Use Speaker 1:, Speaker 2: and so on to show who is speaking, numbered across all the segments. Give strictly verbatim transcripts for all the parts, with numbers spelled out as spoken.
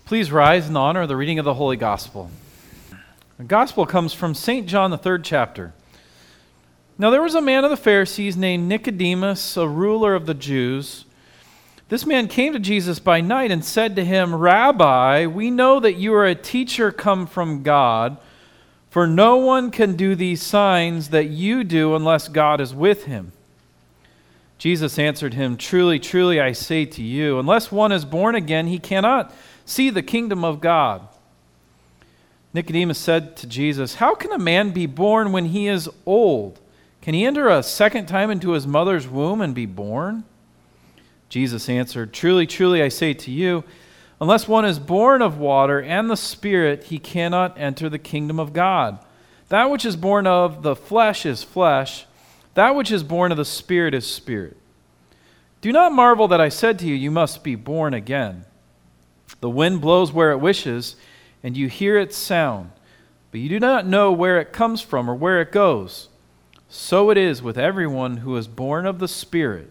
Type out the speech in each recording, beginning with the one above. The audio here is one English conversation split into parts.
Speaker 1: Please rise in honor of the reading of the Holy Gospel. The Gospel comes from Saint John, the third chapter. Now there was a man of the Pharisees named Nicodemus, a ruler of the Jews. This man came to Jesus by night and said to him, "Rabbi, we know that you are a teacher come from God, for no one can do these signs that you do unless God is with him." Jesus answered him, "Truly, truly, I say to you, unless one is born again, he cannot see the kingdom of God." Nicodemus said to Jesus, "How can a man be born when he is old? Can he enter a second time into his mother's womb and be born?" Jesus answered, "Truly, truly, I say to you, unless one is born of water and the Spirit, he cannot enter the kingdom of God. That which is born of the flesh is flesh, that which is born of the Spirit is spirit. Do not marvel that I said to you, you must be born again. The wind blows where it wishes, and you hear its sound, but you do not know where it comes from or where it goes. So it is with everyone who is born of the Spirit."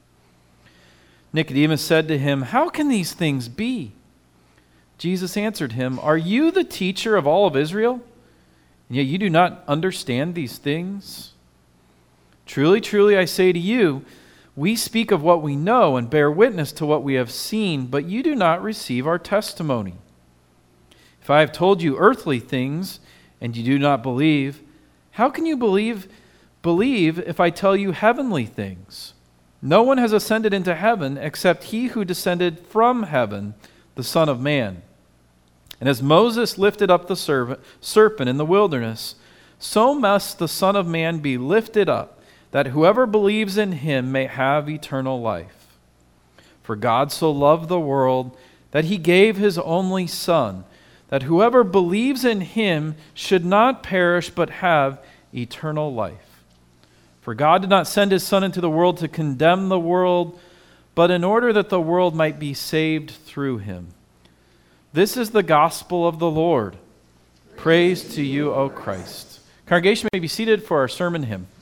Speaker 1: Nicodemus said to him, "How can these things be?" Jesus answered him, "Are you the teacher of all of Israel, and yet you do not understand these things? Truly, truly, I say to you, we speak of what we know and bear witness to what we have seen, but you do not receive our testimony. If I have told you earthly things and you do not believe, how can you believe believe if I tell you heavenly things? No one has ascended into heaven except he who descended from heaven, the Son of Man. And as Moses lifted up the serpent in the wilderness, so must the Son of Man be lifted up, that whoever believes in him may have eternal life. For God so loved the world that he gave his only Son, that whoever believes in him should not perish but have eternal life. For God did not send his Son into the world to condemn the world, but in order that the world might be saved through him. This is the gospel of the Lord. Praise to you, O Christ." Congregation may be seated for our sermon hymn.